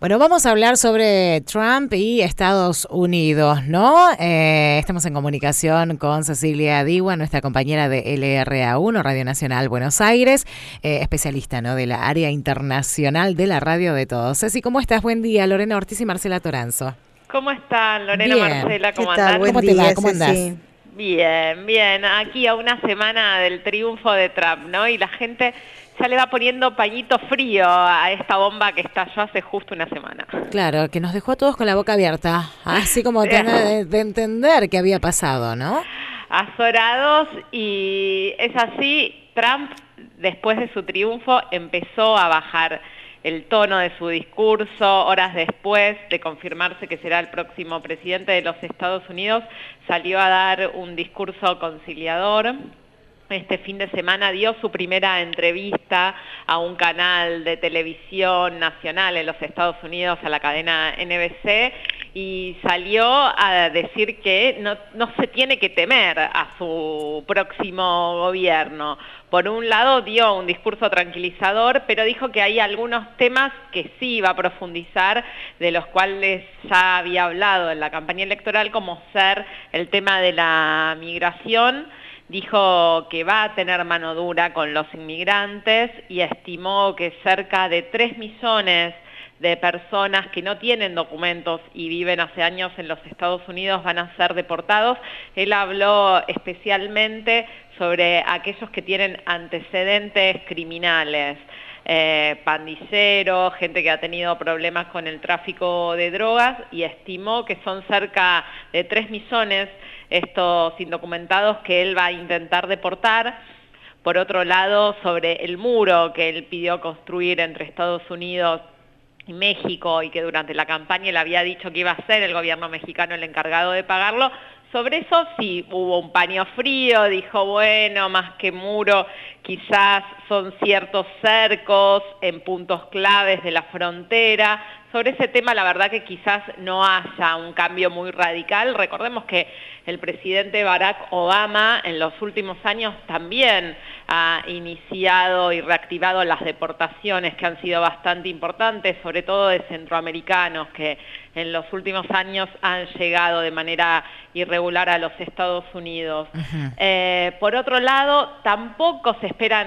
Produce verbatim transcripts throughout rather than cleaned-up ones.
Bueno, vamos a hablar sobre Trump y Estados Unidos, ¿no? Eh, estamos en comunicación con Cecilia Diwa, nuestra compañera de L R A uno, Radio Nacional Buenos Aires, eh, especialista, ¿no?, de la área internacional de la radio de todos. Ceci, ¿cómo estás? Buen día. Lorena Ortiz y Marcela Toranzo. ¿Cómo están, Lorena, Bien. Marcela? ¿Cómo ¿Qué tal? andan? Buen ¿Cómo te día, va? ¿Cómo andás? Ceci. Bien, bien. Aquí a una semana del triunfo de Trump, ¿no? Y la gente ya le va poniendo pañito frío a esta bomba que estalló hace justo una semana. Claro, que nos dejó a todos con la boca abierta, así como tener, de entender qué había pasado, ¿no? Azorados, y es así. Trump, después de su triunfo, empezó a bajar el tono de su discurso. Horas después de confirmarse que será el próximo presidente de los Estados Unidos, salió a dar un discurso conciliador. Este fin de semana dio su primera entrevista a un canal de televisión nacional en los Estados Unidos, a la cadena N B C, y salió a decir que no, no se tiene que temer a su próximo gobierno. Por un lado dio un discurso tranquilizador, pero dijo que hay algunos temas que sí iba a profundizar, de los cuales ya había hablado en la campaña electoral, como ser el tema de la migración. Dijo que va a tener mano dura con los inmigrantes y estimó que cerca de tres millones de personas que no tienen documentos y viven hace años en los Estados Unidos van a ser deportados. Él habló especialmente sobre aquellos que tienen antecedentes criminales, eh, pandilleros, gente que ha tenido problemas con el tráfico de drogas, y estimó que son cerca de tres millones estos indocumentados que él va a intentar deportar. Por otro lado, sobre el muro que él pidió construir entre Estados Unidos y México, y que durante la campaña él había dicho que iba a ser el gobierno mexicano el encargado de pagarlo, sobre eso sí hubo un paño frío. Dijo, bueno, más que muro, quizás son ciertos cercos en puntos claves de la frontera. Sobre ese tema, la verdad que quizás no haya un cambio muy radical. Recordemos que el presidente Barack Obama en los últimos años también ha iniciado y reactivado las deportaciones, que han sido bastante importantes, sobre todo de centroamericanos que en los últimos años han llegado de manera irregular a los Estados Unidos. Uh-huh. Eh, por otro lado, tampoco se esperan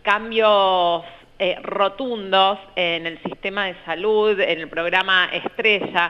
cambios Eh, rotundos en el sistema de salud, en el programa estrella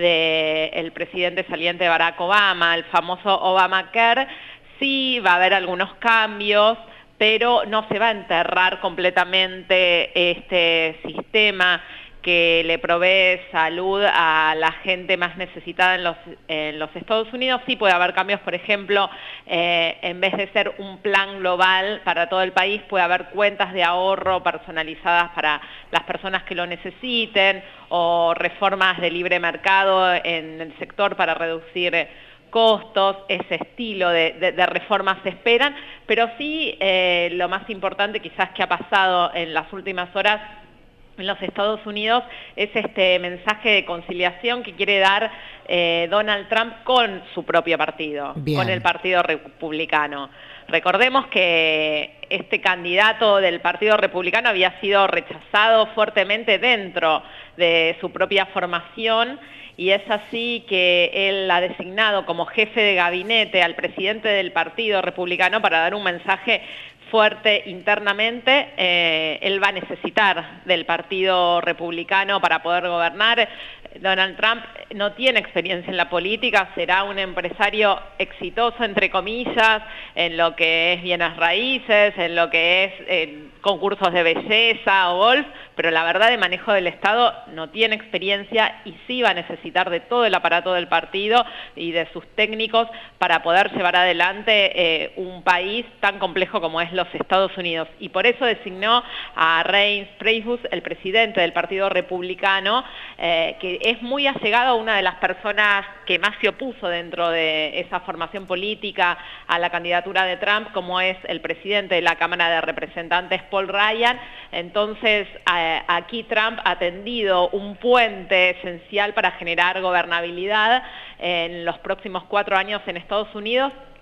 del presidente saliente Barack Obama, el famoso Obamacare. Sí va a haber algunos cambios, pero no se va a enterrar completamente este sistema que le provee salud a la gente más necesitada en los, en los Estados Unidos. Sí puede haber cambios, por ejemplo, eh, en vez de ser un plan global para todo el país, puede haber cuentas de ahorro personalizadas para las personas que lo necesiten, o reformas de libre mercado en el sector para reducir costos. Ese estilo de, de, de reformas se esperan, pero sí eh, lo más importante quizás que ha pasado en las últimas horas en los Estados Unidos es este mensaje de conciliación que quiere dar eh, Donald Trump con su propio partido, Bien. con el Partido Republicano. Recordemos que este candidato del Partido Republicano había sido rechazado fuertemente dentro de su propia formación, y es así que él ha designado como jefe de gabinete al presidente del Partido Republicano para dar un mensaje fuerte internamente. Eh, él va a necesitar del Partido Republicano para poder gobernar. Donald Trump no tiene experiencia en la política, será un empresario exitoso, entre comillas, en lo que es bienes raíces, en lo que es eh, concursos de belleza o golf, pero la verdad de manejo del Estado no tiene experiencia, y sí va a necesitar de todo el aparato del partido y de sus técnicos para poder llevar adelante eh, un país tan complejo como es los Estados Unidos. Y por eso designó a Reince Priebus, el presidente del Partido Republicano, eh, que es muy allegado a una de las personas que más se opuso dentro de esa formación política a la candidatura de Trump, como es el presidente de la Cámara de Representantes, Paul Ryan. Entonces, eh, aquí Trump ha tendido un puente esencial para generar gobernabilidad en los próximos cuatro años en Estados Unidos,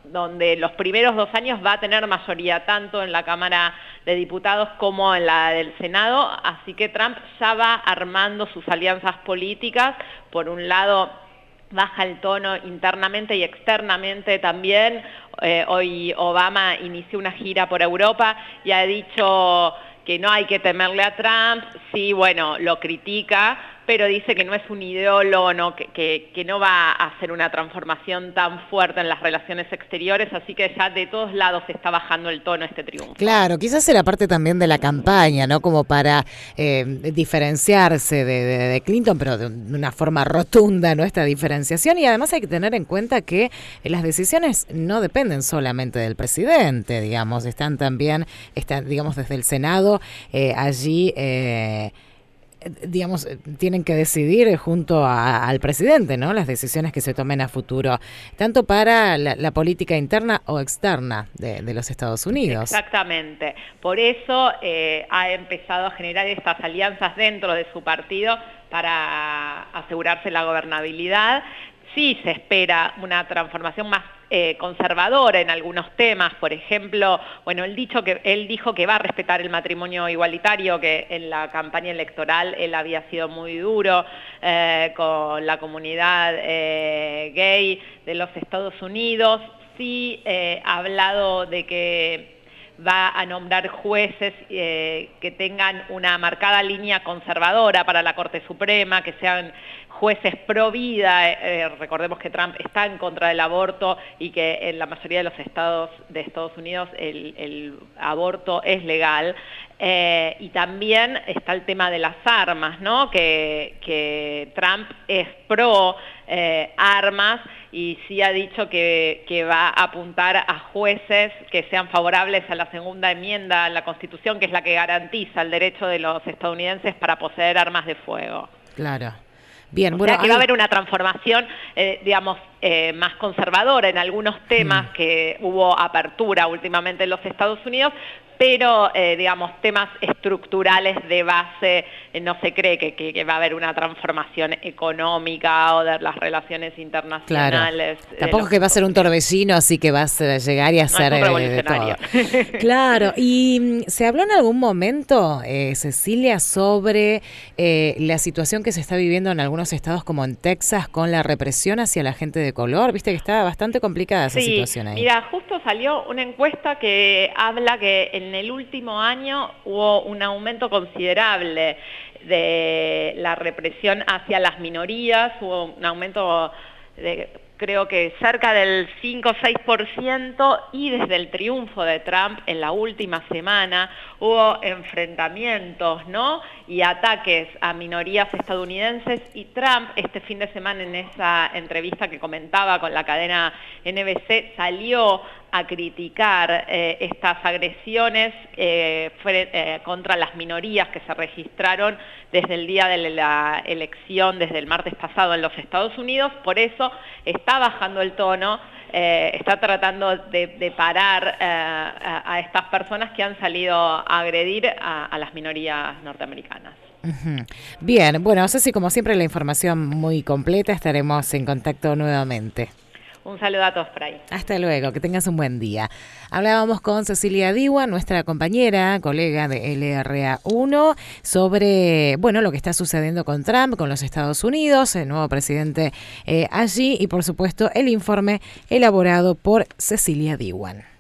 donde los primeros dos años va a tener mayoría tanto en la Cámara de Diputados como en la del Senado, así que Trump ya va armando sus alianzas políticas. Por un lado, baja el tono internamente y externamente también. Eh, hoy Obama inició una gira por Europa y ha dicho que no hay que temerle a Trump. Sí, bueno, lo critica, pero dice que no es un ideólogo, no, que, que, que no va a hacer una transformación tan fuerte en las relaciones exteriores, así que ya de todos lados está bajando el tono este triunfo. Claro, quizás era parte también de la campaña, ¿no? Como para eh, diferenciarse de, de, de Clinton, pero de una forma rotunda, ¿no? Esta diferenciación, y además hay que tener en cuenta que las decisiones no dependen solamente del presidente, digamos, están también, están, digamos, desde el Senado, eh, allí... Eh, digamos, tienen que decidir junto a, al presidente, ¿no? Las decisiones que se tomen a futuro, tanto para la, la política interna o externa de, de los Estados Unidos. Exactamente. Por eso eh, ha empezado a generar estas alianzas dentro de su partido para asegurarse la gobernabilidad. Sí se espera una transformación más eh, conservadora en algunos temas, por ejemplo, bueno, él, dicho que, él dijo que va a respetar el matrimonio igualitario, que en la campaña electoral él había sido muy duro eh, con la comunidad eh, gay de los Estados Unidos. Sí eh, ha hablado de que va a nombrar jueces eh, que tengan una marcada línea conservadora para la Corte Suprema, que sean jueces pro vida. Eh, recordemos que Trump está en contra del aborto y que en la mayoría de los estados de Estados Unidos el, el aborto es legal. Eh, y también está el tema de las armas, ¿no? Que, que Trump es pro eh, armas y sí ha dicho que, que va a apuntar a jueces que sean favorables a la segunda enmienda a la Constitución, que es la que garantiza el derecho de los estadounidenses para poseer armas de fuego. Claro. Bien, o bueno, sea que hay... va a haber una transformación, eh, digamos, eh, más conservadora en algunos temas, mm. que hubo apertura últimamente en los Estados Unidos, pero, eh, digamos, temas estructurales de base, eh, no se cree que, que, que va a haber una transformación económica o de las relaciones internacionales. Claro. Tampoco es que va a ser un torbellino, así que vas a llegar y a hacer no, eh, de todo. Claro, y ¿se habló en algún momento, eh, Cecilia, sobre eh, la situación que se está viviendo en algunos estados como en Texas con la represión hacia la gente de color? Viste que está bastante complicada esa sí, situación ahí. Mira, justo salió una encuesta que habla que en el último año hubo un aumento considerable de la represión hacia las minorías, hubo un aumento de, creo que cerca del cinco o seis por ciento, y desde el triunfo de Trump en la última semana hubo enfrentamientos, ¿no? Y ataques a minorías estadounidenses, y Trump este fin de semana en esa entrevista que comentaba con la cadena N B C salió a criticar eh, estas agresiones eh, fue, eh, contra las minorías que se registraron desde el día de la elección, desde el martes pasado en los Estados Unidos. Por eso está bajando el tono, eh, está tratando de, de parar eh, a, a estas personas que han salido a agredir a, a las minorías norteamericanas. Uh-huh. Bien, bueno, Ceci, como siempre la información muy completa, estaremos en contacto nuevamente. Un saludo a todos por ahí. Hasta luego, que tengas un buen ddía. Hablábamos con Cecilia Diwan, nuestra compañera, colega de L R A uno, sobre, bueno, lo que está sucediendo con Trump, con los Estados Unidos, el nuevo presidente eh, allí, y por supuesto el informe elaborado por Cecilia Diwan.